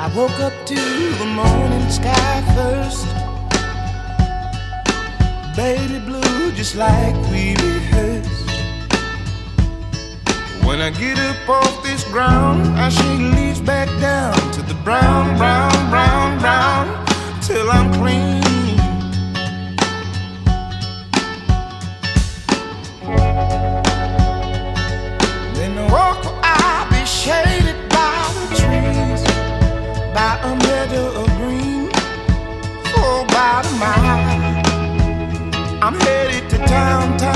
I woke up to the morning sky first. Baby blue, just like we rehearsed. When I get up off this ground, I shake leaves back down to the brown, brown, brown, brown, till I'm clean. Then I walk where I'll be shaded by the trees, by a meadow of green, for about a mile. I'm headed to town,